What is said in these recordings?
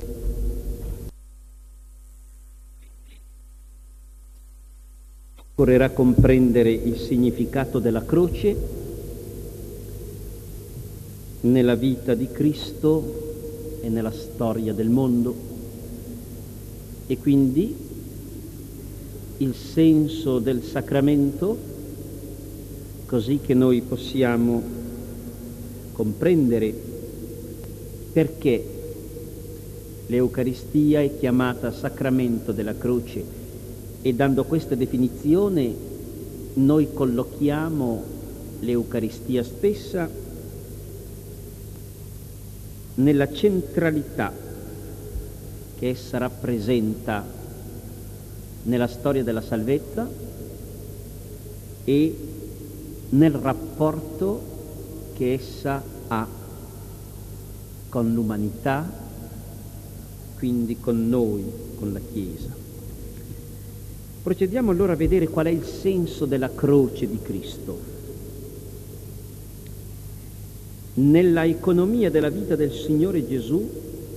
Occorrerà comprendere il significato della croce nella vita di Cristo e nella storia del mondo, e quindi il senso del sacramento, così che noi possiamo comprendere perché l'Eucaristia è chiamata sacramento della croce. E dando questa definizione noi collochiamo l'Eucaristia stessa nella centralità che essa rappresenta nella storia della salvezza e nel rapporto che essa ha con l'umanità, quindi con noi, con la Chiesa. Procediamo allora a vedere qual è il senso della croce di Cristo. Nella economia della vita del Signore Gesù,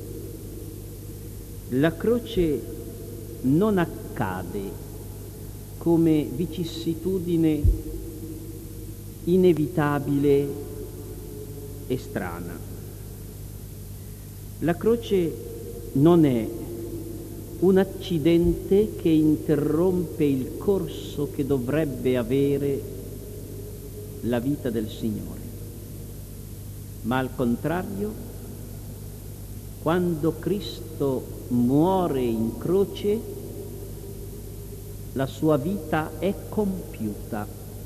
la croce non accade come vicissitudine inevitabile e strana. La croce non è un accidente che interrompe il corso che dovrebbe avere la vita del Signore, ma al contrario, quando Cristo muore in croce, la sua vita è compiuta,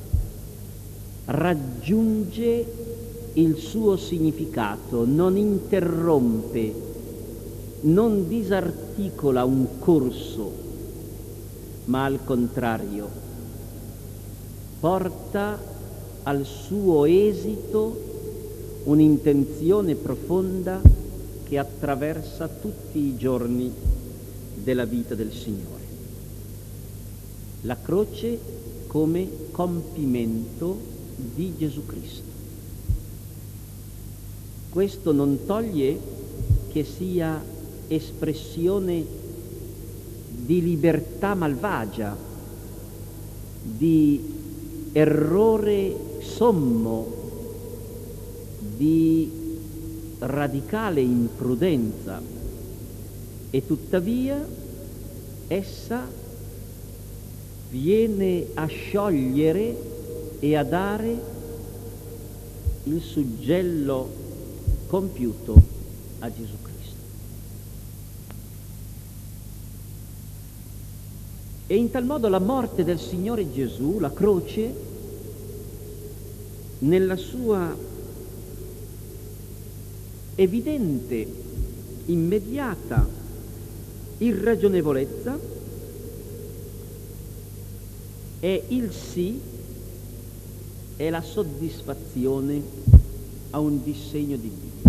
raggiunge il suo significato, non interrompe, non disarticola un corso, ma al contrario porta al suo esito un'intenzione profonda che attraversa tutti i giorni della vita del Signore. La croce come compimento di Gesù Cristo. Questo non toglie che sia espressione di libertà malvagia, di errore sommo, di radicale imprudenza, e tuttavia essa viene a sciogliere e a dare il suggello compiuto a Gesù Cristo. E in tal modo la morte del Signore Gesù, la croce, nella sua evidente, immediata irragionevolezza, è il sì, è la soddisfazione a un disegno di Dio.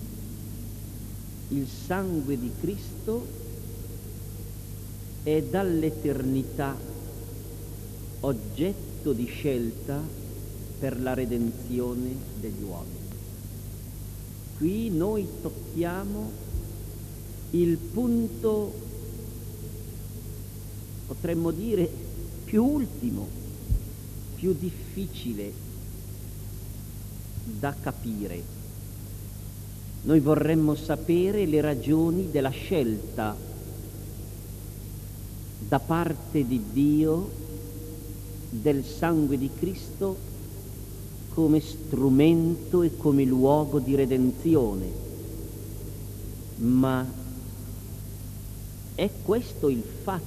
Il sangue di Cristo è dall'eternità oggetto di scelta per la redenzione degli uomini. Qui noi tocchiamo il punto, potremmo dire, più ultimo, più difficile da capire. Noi vorremmo sapere le ragioni della scelta da parte di Dio del sangue di Cristo come strumento e come luogo di redenzione. Ma è questo il fatto.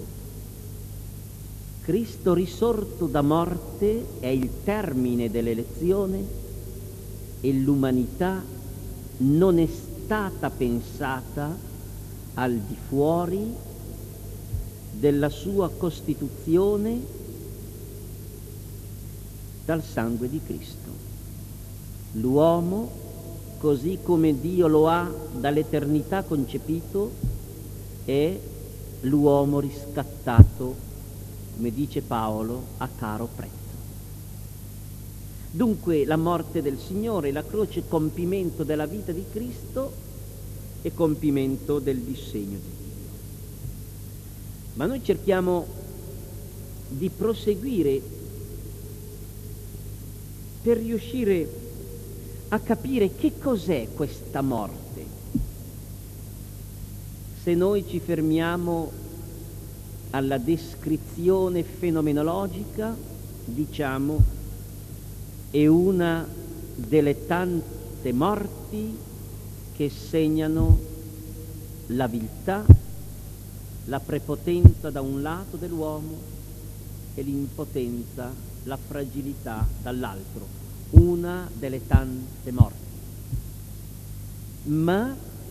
Cristo risorto da morte è il termine dell'elezione e l'umanità non è stata pensata al di fuori della sua costituzione dal sangue di Cristo. L'uomo, così come Dio lo ha dall'eternità concepito, è l'uomo riscattato, come dice Paolo, a caro prezzo. Dunque la morte del Signore, la croce compimento della vita di Cristo, e compimento del disegno di Dio. Ma noi cerchiamo di proseguire per riuscire a capire che cos'è questa morte. Se noi ci fermiamo alla descrizione fenomenologica, diciamo, è una delle tante morti che segnano la viltà, la prepotenza da un lato dell'uomo e l'impotenza, la fragilità dall'altro, una delle tante morti. Ma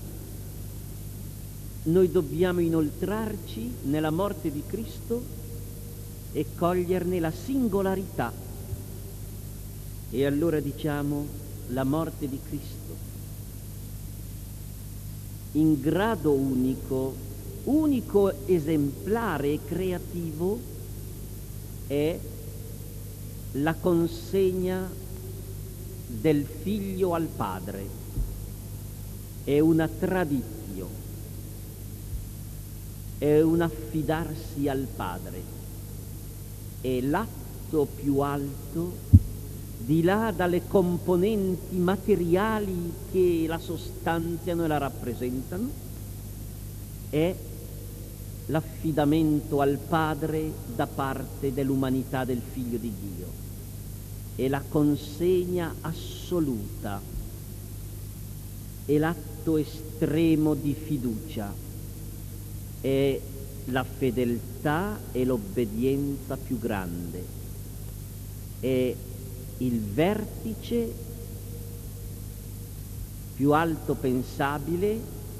noi dobbiamo inoltrarci nella morte di Cristo e coglierne la singolarità. E allora diciamo la morte di Cristo, in grado unico esemplare e creativo, è la consegna del figlio al Padre, è una traditio, è un affidarsi al Padre, è l'atto più alto, di là dalle componenti materiali che la sostanziano e la rappresentano, è l'affidamento al Padre da parte dell'umanità del Figlio di Dio, è la consegna assoluta, è l'atto estremo di fiducia, è la fedeltà e l'obbedienza più grande, è il vertice più alto pensabile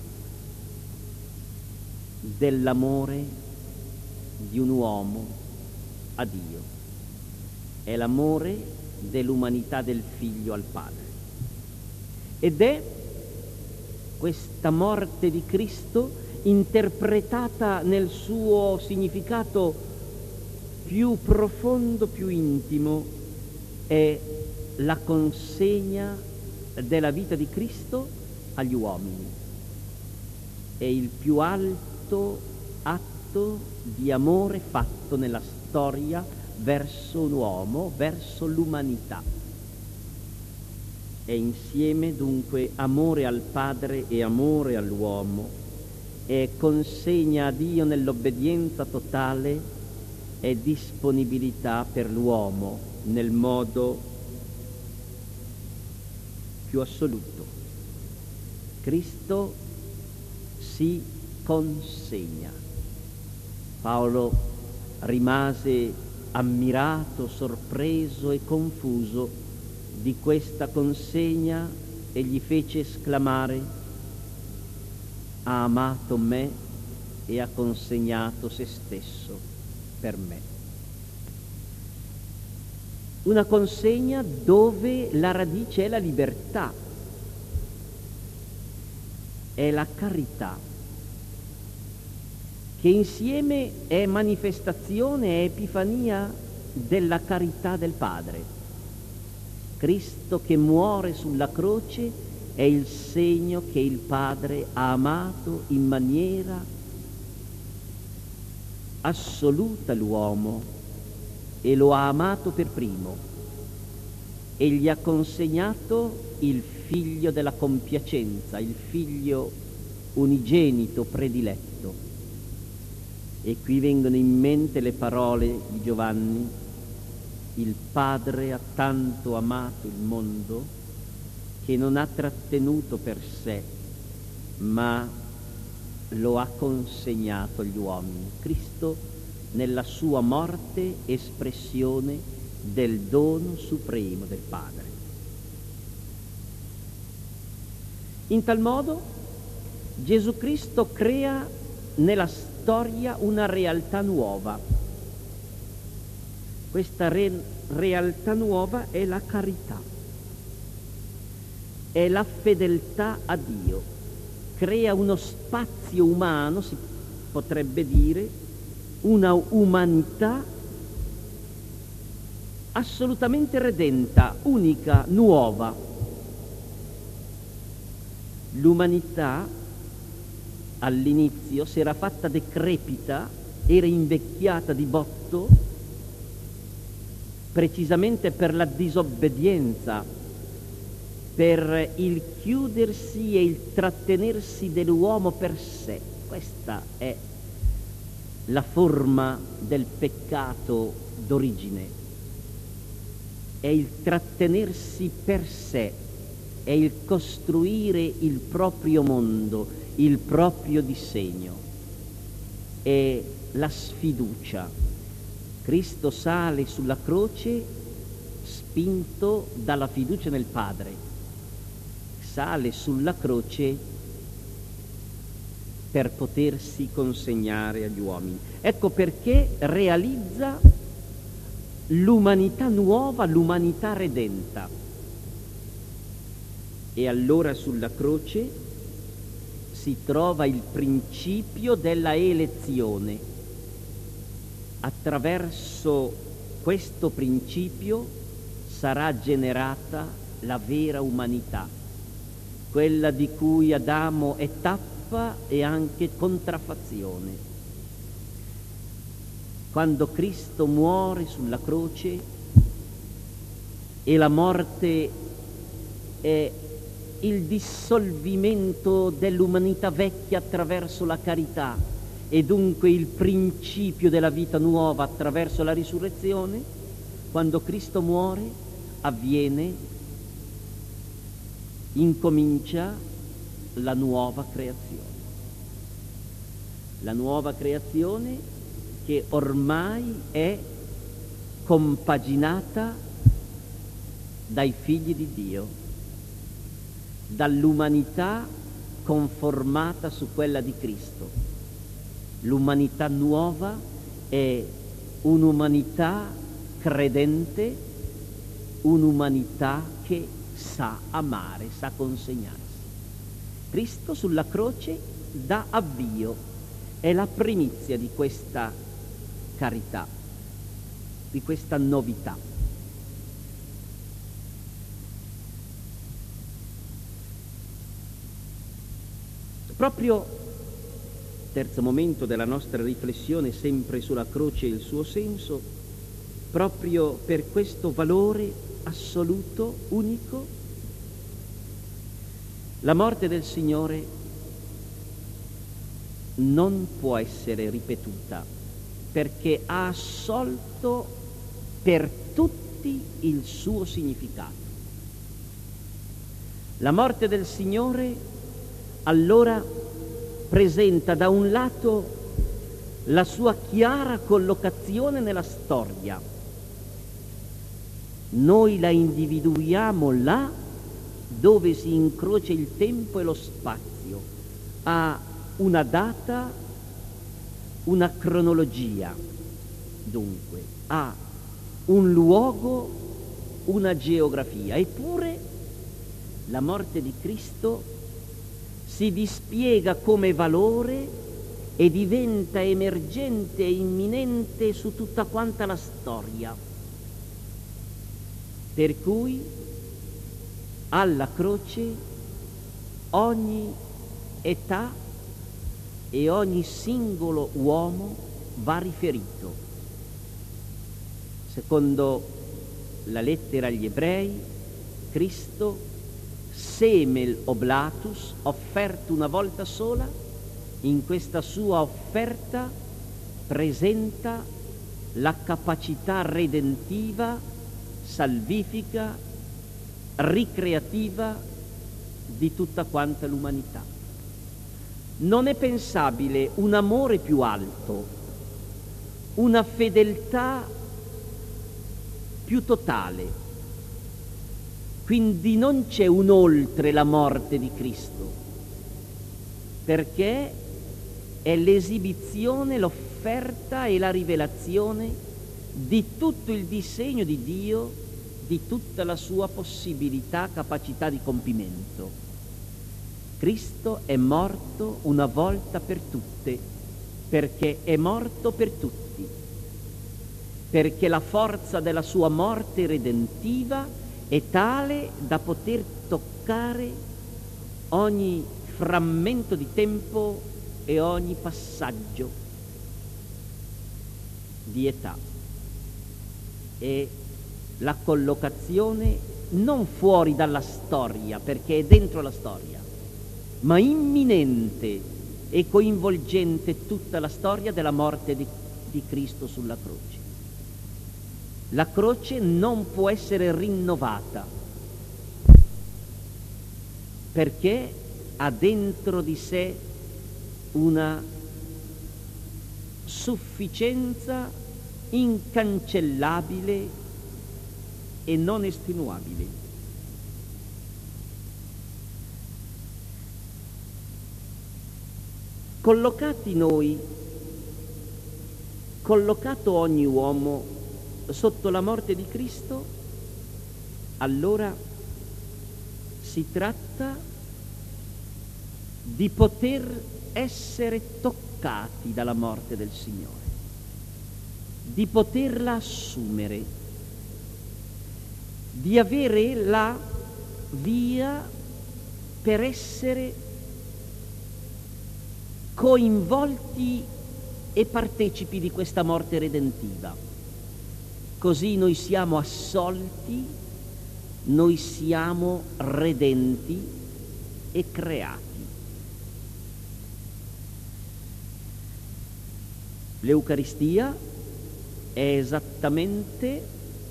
dell'amore di un uomo a Dio. È l'amore dell'umanità del Figlio al Padre. Ed è questa morte di Cristo interpretata nel suo significato più profondo, più intimo, è la consegna della vita di Cristo agli uomini. È il più alto atto di amore fatto nella storia verso un uomo, verso l'umanità. È insieme dunque amore al Padre e amore all'uomo, è consegna a Dio nell'obbedienza totale, è disponibilità per l'uomo nel modo più assoluto. Cristo si consegna. Paolo rimase ammirato, sorpreso e confuso di questa consegna e gli fece esclamare: ha amato me e ha consegnato se stesso per me. Una consegna dove la radice è la libertà, è la carità, che insieme è manifestazione, è epifania della carità del Padre. Cristo che muore sulla croce è il segno che il Padre ha amato in maniera assoluta l'uomo e lo ha amato per primo e gli ha consegnato il figlio della compiacenza, il figlio unigenito prediletto. E qui vengono in mente le parole di Giovanni: il Padre ha tanto amato il mondo che non ha trattenuto per sé, ma lo ha consegnato agli uomini. Cristo nella sua morte espressione del dono supremo del Padre. In tal modo Gesù Cristo crea nella storia una realtà nuova. Questa realtà nuova è la carità, è la fedeltà a Dio. Crea uno spazio umano, si potrebbe dire, una umanità assolutamente redenta, unica, nuova. L'umanità all'inizio si era fatta decrepita, era invecchiata di botto, precisamente per la disobbedienza, per il chiudersi e il trattenersi dell'uomo per sé. Questa è la forma del peccato d'origine. È il trattenersi per sé, è il costruire il proprio mondo, il proprio disegno, è la sfiducia. Cristo sale sulla croce spinto dalla fiducia nel Padre, sale sulla croce per potersi consegnare agli uomini. Ecco perché realizza l'umanità nuova, l'umanità redenta. E allora sulla croce si trova il principio della elezione. Attraverso questo principio sarà generata la vera umanità, quella di cui Adamo è tappa e anche contraffazione. Quando Cristo muore sulla croce e la morte è il dissolvimento dell'umanità vecchia attraverso la carità e dunque il principio della vita nuova attraverso la risurrezione, quando Cristo muore incomincia la nuova creazione. La nuova creazione che ormai è compaginata dai figli di Dio, dall'umanità conformata su quella di Cristo. L'umanità nuova è un'umanità credente, un'umanità che sa amare, sa consegnarsi. Cristo sulla croce dà avvio, è la primizia di questa carità, di questa novità. Proprio terzo momento della nostra riflessione, sempre sulla croce e il suo senso, proprio per questo valore assoluto, unico, la morte del Signore non può essere ripetuta, perché ha assolto per tutti il suo significato. La morte del Signore allora presenta da un lato la sua chiara collocazione nella storia. Noi la individuiamo là dove si incrocia il tempo e lo spazio, ha una data, una cronologia, dunque, ha un luogo, una geografia. Eppure la morte di Cristo si dispiega come valore e diventa emergente e imminente su tutta quanta la storia. Per cui alla croce ogni età e ogni singolo uomo va riferito. Secondo la lettera agli Ebrei, Cristo semel oblatus, offerto una volta sola, in questa sua offerta presenta la capacità redentiva, salvifica, ricreativa di tutta quanta l'umanità. Non è pensabile un amore più alto, una fedeltà più totale. Quindi non c'è un oltre la morte di Cristo, perché è l'esibizione, l'offerta e la rivelazione di tutto il disegno di Dio, di tutta la sua possibilità, capacità di compimento. Cristo è morto una volta per tutte, perché è morto per tutti, perché la forza della sua morte redentiva è tale da poter toccare ogni frammento di tempo e ogni passaggio di età. È la collocazione non fuori dalla storia, perché è dentro la storia, ma imminente e coinvolgente tutta la storia della morte di Cristo sulla croce. La croce non può essere rinnovata perché ha dentro di sé una sufficienza incancellabile e non estenuabile. Collocati noi, collocato ogni uomo sotto la morte di Cristo, allora si tratta di poter essere toccati dalla morte del Signore, di poterla assumere, di avere la via per essere coinvolti e partecipi di questa morte redentiva. Così noi siamo assolti, noi siamo redenti e creati. L'Eucaristia è esattamente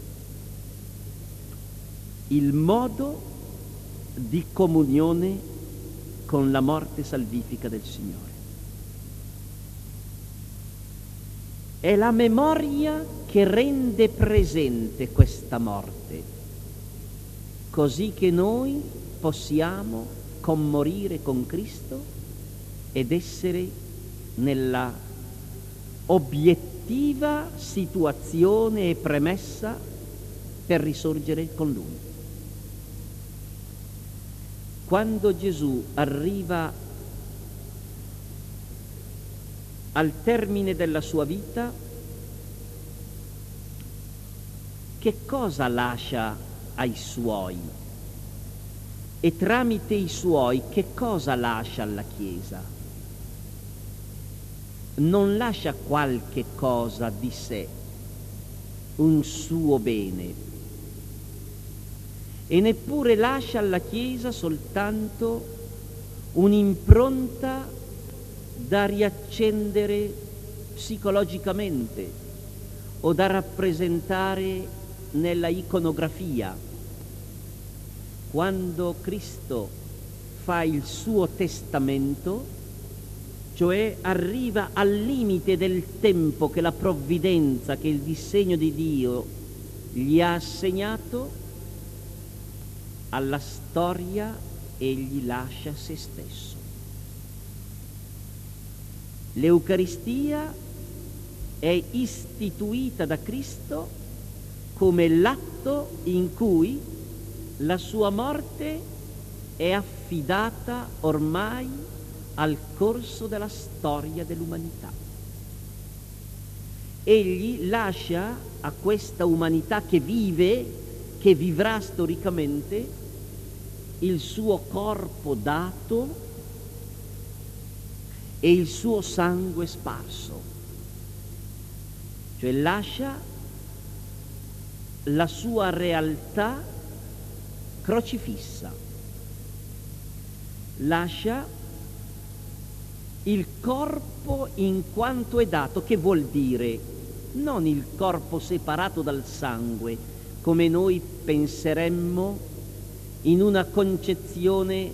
il modo di comunione con la morte salvifica del Signore. È la memoria che rende presente questa morte, così che noi possiamo commorire con Cristo ed essere nella obiettiva situazione e premessa per risorgere con Lui. Quando Gesù arriva al termine della sua vita, che cosa lascia ai Suoi? E tramite i Suoi che cosa lascia alla Chiesa? Non lascia qualche cosa di sé, un suo bene, e neppure lascia alla Chiesa soltanto un'impronta da riaccendere psicologicamente o da rappresentare nella iconografia. Quando Cristo fa il suo testamento, cioè arriva al limite del tempo che la provvidenza, che il disegno di Dio gli ha assegnato, alla storia egli lascia se stesso. L'Eucaristia è istituita da Cristo come l'atto in cui la sua morte è affidata ormai al corso della storia dell'umanità. Egli lascia a questa umanità che vive, che vivrà storicamente, il suo corpo dato e il suo sangue sparso, cioè lascia la sua realtà crocifissa, lascia il corpo in quanto è dato, che vuol dire non il corpo separato dal sangue, come noi penseremmo in una concezione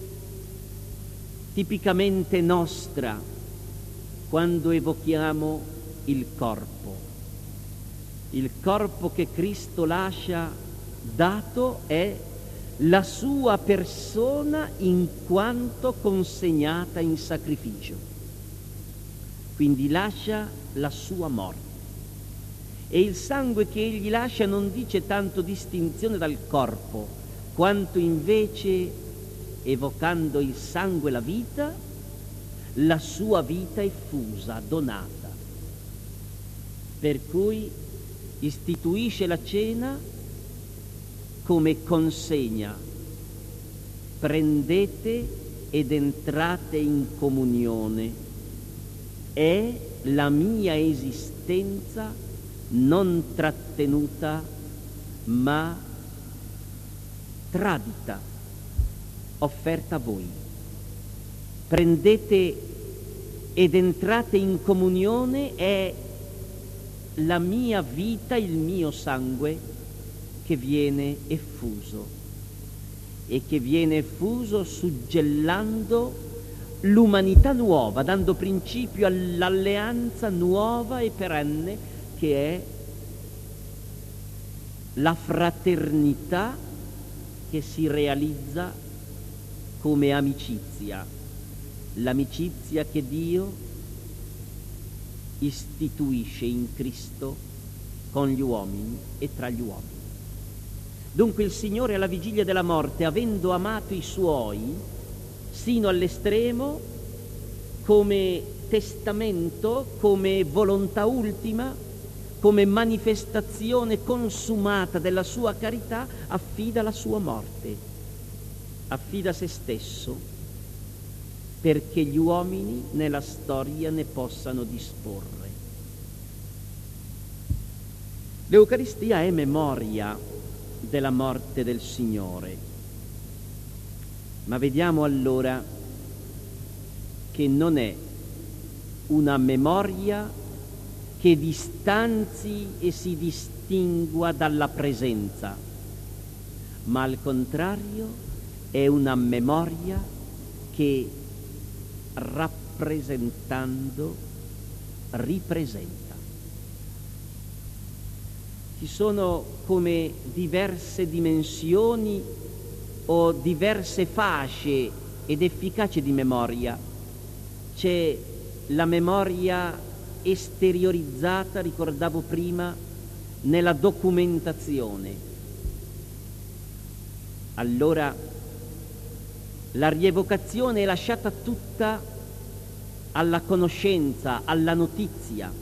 tipicamente nostra quando evochiamo il corpo. Il corpo che Cristo lascia dato è la sua persona in quanto consegnata in sacrificio. Quindi lascia la sua morte. E il sangue che egli lascia non dice tanto distinzione dal corpo, quanto invece, evocando il sangue la vita, la sua vita effusa, donata. Per cui istituisce la cena come consegna: prendete ed entrate in comunione è la mia esistenza non trattenuta ma tradita, offerta a voi. Prendete ed entrate in comunione, è la mia vita, il mio sangue che viene effuso e che viene effuso suggellando l'umanità nuova, dando principio all'alleanza nuova e perenne che è la fraternità che si realizza come amicizia, l'amicizia che Dio istituisce in Cristo con gli uomini e tra gli uomini. Dunque il Signore alla vigilia della morte, avendo amato i Suoi sino all'estremo, come testamento, come volontà ultima, come manifestazione consumata della sua carità, affida la sua morte, affida se stesso, perché gli uomini nella storia ne possano disporre. L'Eucaristia è memoria della morte del Signore, ma vediamo allora che non è una memoria che distanzi e si distingua dalla presenza, ma al contrario è una memoria che, rappresentando, ripresenta. Ci sono come diverse dimensioni o diverse fasce ed efficaci di memoria. C'è la memoria esteriorizzata, ricordavo prima, nella documentazione. Allora la rievocazione è lasciata tutta alla conoscenza, alla notizia.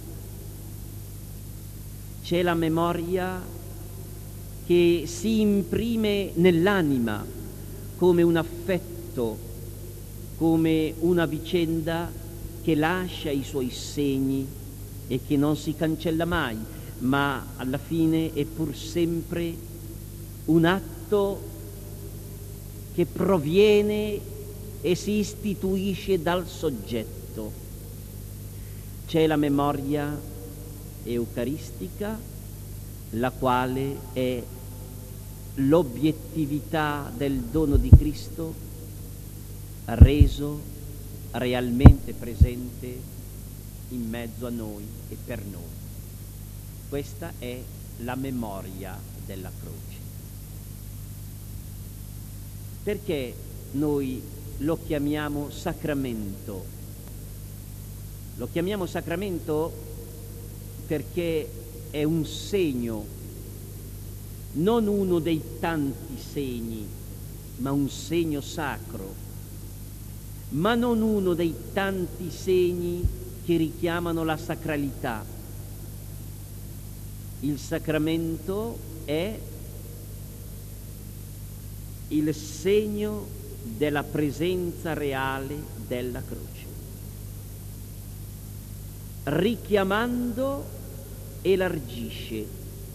C'è la memoria che si imprime nell'anima come un affetto, come una vicenda che lascia i suoi segni e che non si cancella mai, ma alla fine è pur sempre un atto che proviene e si istituisce dal soggetto. C'è la memoria eucaristica, la quale è l'obiettività del dono di Cristo reso realmente presente in mezzo a noi e per noi. Questa è la memoria della croce. Perché noi lo chiamiamo sacramento? Lo chiamiamo sacramento perché è un segno, non uno dei tanti segni, ma un segno sacro, ma non uno dei tanti segni che richiamano la sacralità. Il sacramento è il segno della presenza reale della croce, richiamando elargisce,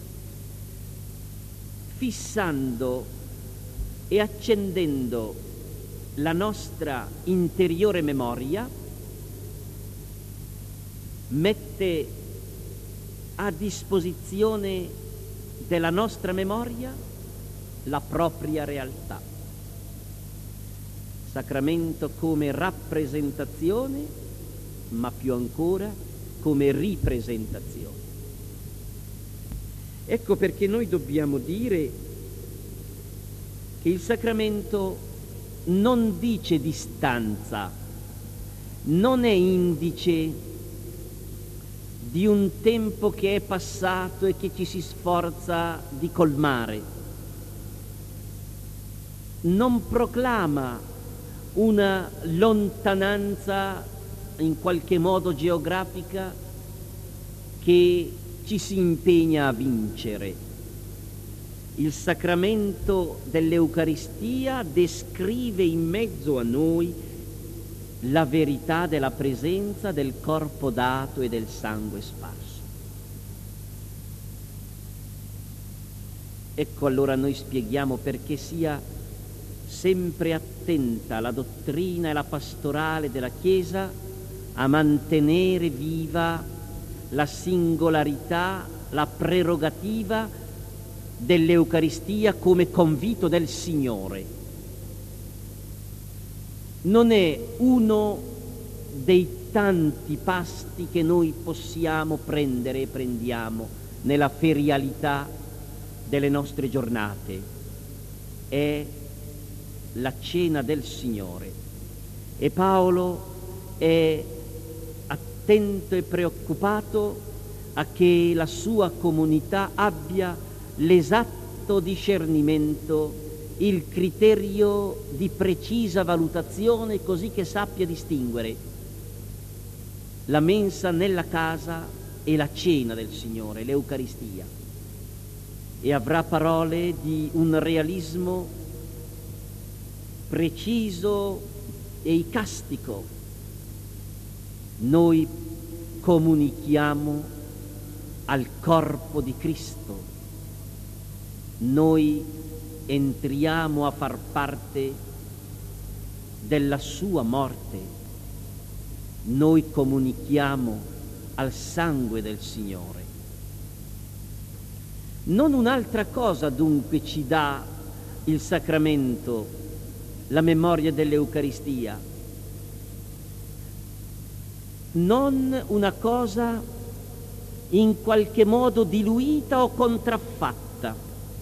fissando e accendendo la nostra interiore memoria, mette a disposizione della nostra memoria la propria realtà. Sacramento come rappresentazione, ma più ancora come ripresentazione. Ecco perché noi dobbiamo dire che il sacramento non dice distanza, non è indice di un tempo che è passato e che ci si sforza di colmare, non proclama una lontananza in qualche modo geografica che ci si impegna a vincere. Il sacramento dell'Eucaristia descrive in mezzo a noi la verità della presenza del corpo dato e del sangue sparso. Ecco allora noi spieghiamo perché sia sempre attenta la dottrina e la pastorale della Chiesa a mantenere viva la singolarità, la prerogativa dell'Eucaristia come convito del Signore. Non è uno dei tanti pasti che noi possiamo prendere e prendiamo nella ferialità delle nostre giornate, è la cena del Signore. E Paolo è attento e preoccupato a che la sua comunità abbia l'esatto discernimento, il criterio di precisa valutazione, così che sappia distinguere la mensa nella casa e la cena del Signore, l'Eucaristia. E avrà parole di un realismo preciso e icastico. Noi comunichiamo al corpo di Cristo, noi entriamo a far parte della sua morte, noi comunichiamo al sangue del Signore. Non un'altra cosa dunque ci dà il sacramento, la memoria dell'Eucaristia, non una cosa in qualche modo diluita o contraffatta,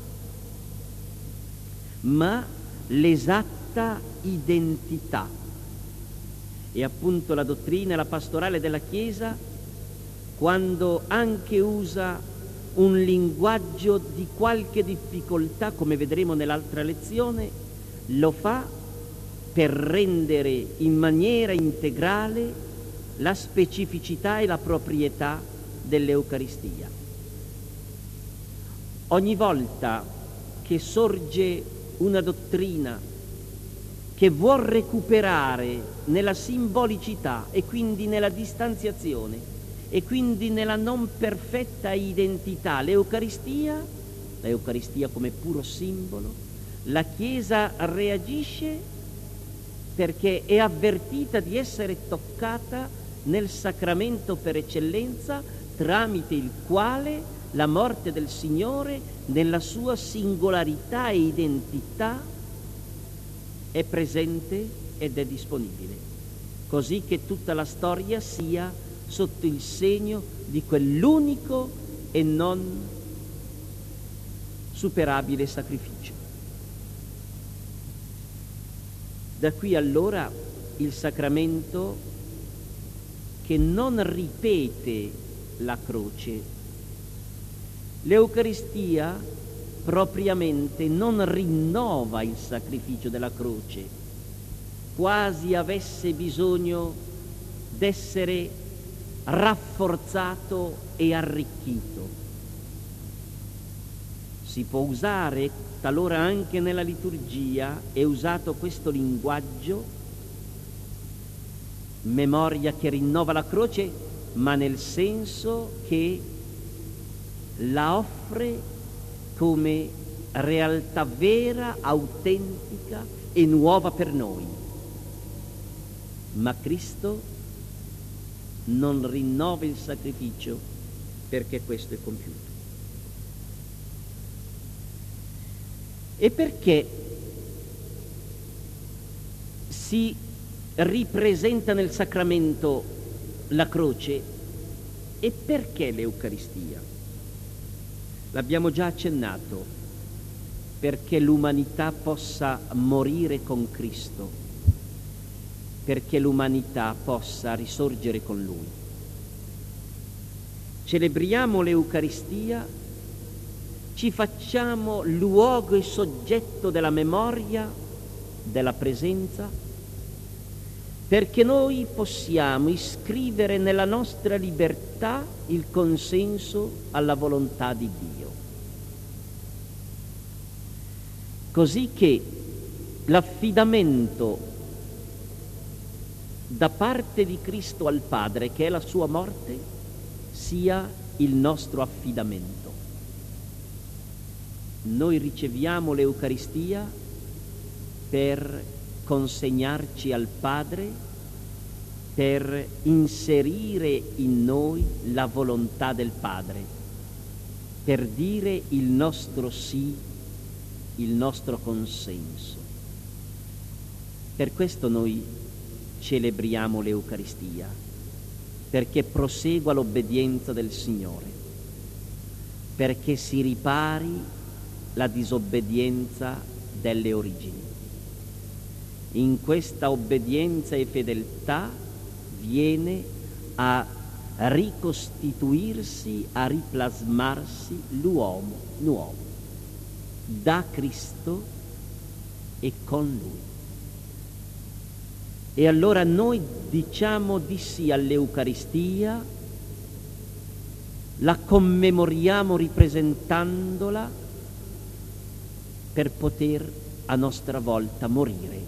ma l'esatta identità. E appunto la dottrina e la pastorale della Chiesa, quando anche usa un linguaggio di qualche difficoltà, come vedremo nell'altra lezione, lo fa per rendere in maniera integrale la specificità e la proprietà dell'Eucaristia. Ogni volta che sorge una dottrina che vuol recuperare nella simbolicità e quindi nella distanziazione e quindi nella non perfetta identità l'Eucaristia come puro simbolo, la Chiesa reagisce perché è avvertita di essere toccata nel sacramento per eccellenza, tramite il quale la morte del Signore nella sua singolarità e identità è presente ed è disponibile, così che tutta la storia sia sotto il segno di quell'unico e non superabile sacrificio. Da qui allora il sacramento che non ripete la croce. L'Eucaristia propriamente non rinnova il sacrificio della croce, quasi avesse bisogno d'essere rafforzato e arricchito. Si può usare, talora anche nella liturgia è usato questo linguaggio, memoria che rinnova la croce, ma nel senso che la offre come realtà vera, autentica e nuova per noi. Ma Cristo non rinnova il sacrificio perché questo è compiuto. E perché si ripresenta nel sacramento la croce e perché l'Eucaristia? L'abbiamo già accennato, perché l'umanità possa morire con Cristo, perché l'umanità possa risorgere con Lui. Celebriamo l'Eucaristia, ci facciamo luogo e soggetto della memoria, della presenza, perché noi possiamo iscrivere nella nostra libertà il consenso alla volontà di Dio. Così che l'affidamento da parte di Cristo al Padre, che è la sua morte, sia il nostro affidamento. Noi riceviamo l'Eucaristia per consegnarci al Padre, per inserire in noi la volontà del Padre, per dire il nostro sì, il nostro consenso. Per questo noi celebriamo l'Eucaristia, perché prosegua l'obbedienza del Signore, perché si ripari la disobbedienza delle origini. In questa obbedienza e fedeltà viene a ricostituirsi, a riplasmarsi l'uomo nuovo, da Cristo e con Lui. E allora noi diciamo di sì all'Eucaristia, la commemoriamo ripresentandola per poter a nostra volta morire,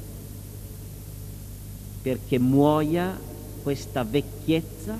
perché muoia questa vecchiezza,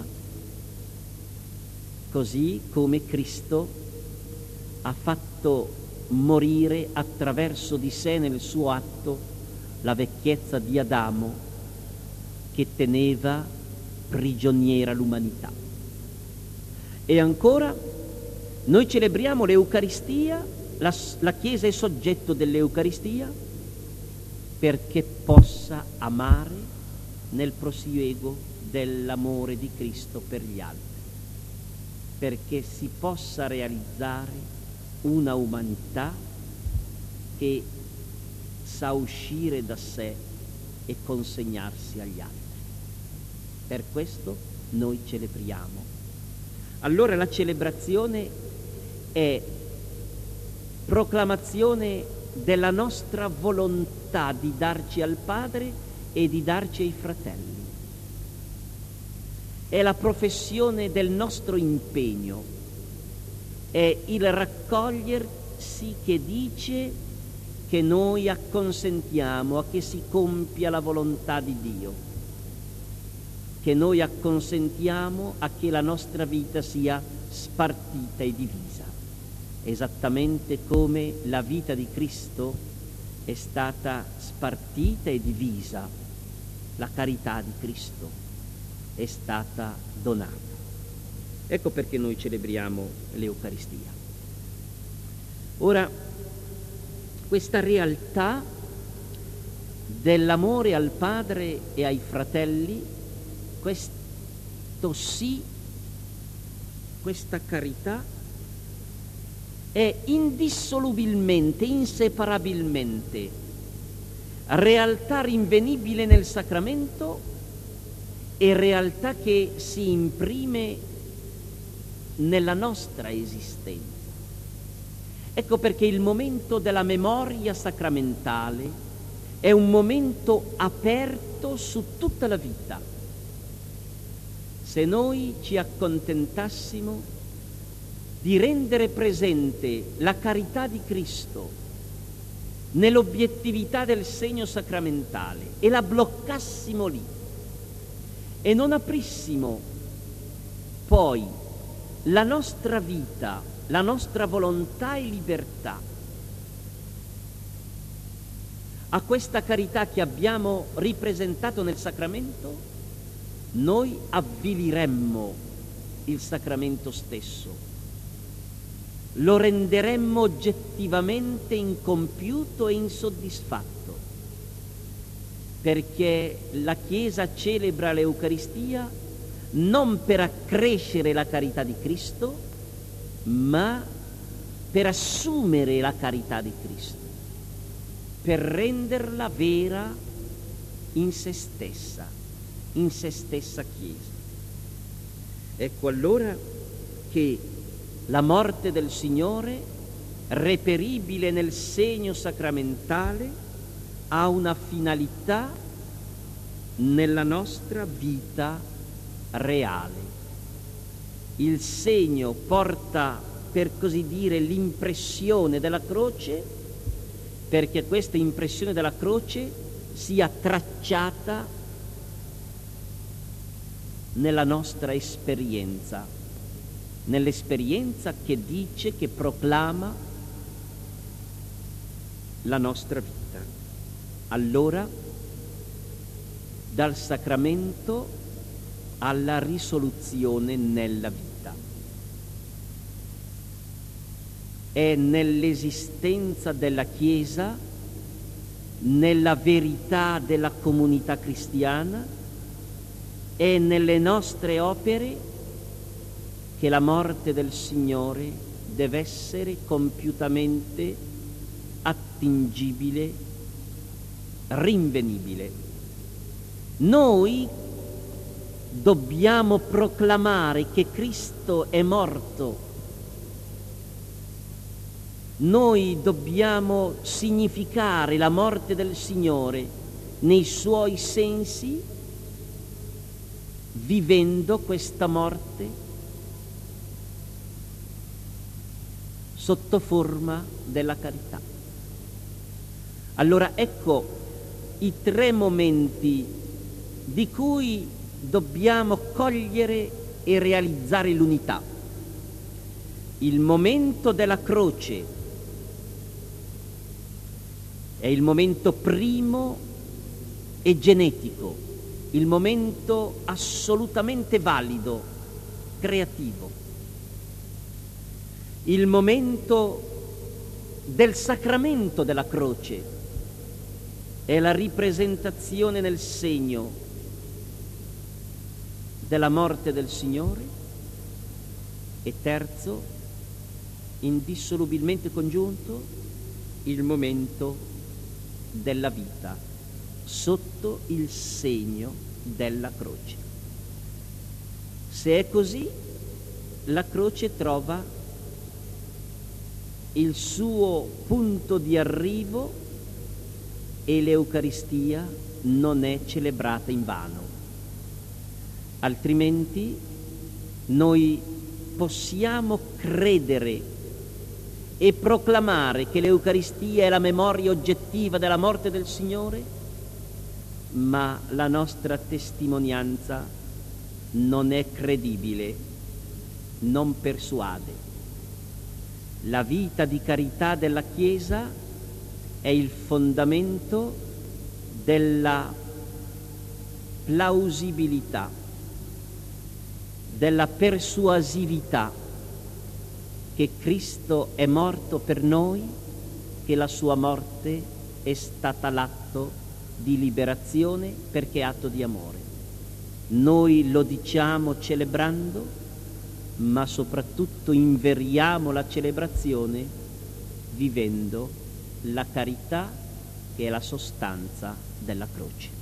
così come Cristo ha fatto morire attraverso di sé nel suo atto la vecchiezza di Adamo, che teneva prigioniera l'umanità. E ancora noi celebriamo l'Eucaristia, la Chiesa è soggetto dell'Eucaristia perché possa amare nel prosieguo dell'amore di Cristo per gli altri, perché si possa realizzare una umanità che sa uscire da sé e consegnarsi agli altri. Per questo noi celebriamo. Allora la celebrazione è proclamazione della nostra volontà di darci al Padre e di darci ai fratelli. È la professione del nostro impegno, è il raccogliersi che dice che noi acconsentiamo a che si compia la volontà di Dio, che noi acconsentiamo a che la nostra vita sia spartita e divisa, esattamente come la vita di Cristo è stata spartita e divisa, la carità di Cristo è stata donata. Ecco perché noi celebriamo l'Eucaristia. Ora, questa realtà dell'amore al Padre e ai fratelli, questo sì, questa carità è indissolubilmente, inseparabilmente realtà rinvenibile nel sacramento e realtà che si imprime nella nostra esistenza. Ecco perché il momento della memoria sacramentale è un momento aperto su tutta la vita. Se noi ci accontentassimo di rendere presente la carità di Cristo nell'obiettività del segno sacramentale e la bloccassimo lì e non aprissimo poi la nostra vita, la nostra volontà e libertà a questa carità che abbiamo ripresentato nel sacramento, noi avviliremmo il sacramento stesso, lo renderemmo oggettivamente incompiuto e insoddisfatto, perché la Chiesa celebra l'Eucaristia non per accrescere la carità di Cristo, ma per assumere la carità di Cristo, per renderla vera in se stessa Chiesa. Ecco allora che la morte del Signore, reperibile nel segno sacramentale, ha una finalità nella nostra vita reale. Il segno porta, per così dire, l'impressione della croce, perché questa impressione della croce sia tracciata nella nostra esperienza, nell'esperienza che dice, che proclama la nostra vita. Allora, dal sacramento alla risoluzione nella vita. È nell'esistenza della Chiesa, nella verità della comunità cristiana e nelle nostre opere che la morte del Signore deve essere compiutamente attingibile, rinvenibile. Noi dobbiamo proclamare che Cristo è morto. Noi dobbiamo significare la morte del Signore nei suoi sensi, vivendo questa morte sotto forma della carità. Allora ecco i tre momenti di cui dobbiamo cogliere e realizzare l'unità. Il momento della croce è il momento primo e genetico, il momento assolutamente valido, creativo. Il momento del sacramento della croce è la ripresentazione nel segno della morte del Signore. E terzo, indissolubilmente congiunto, il momento della vita sotto il segno della croce. Se è così, la croce trova il suo punto di arrivo e l'Eucaristia non è celebrata invano. Altrimenti noi possiamo credere e proclamare che l'Eucaristia è la memoria oggettiva della morte del Signore, ma la nostra testimonianza non è credibile, non persuade. La vita di carità della Chiesa è il fondamento della plausibilità, della persuasività che Cristo è morto per noi, che la sua morte è stata l'atto di liberazione perché è atto di amore. Noi lo diciamo celebrando, ma soprattutto inveriamo la celebrazione vivendo la carità che è la sostanza della croce.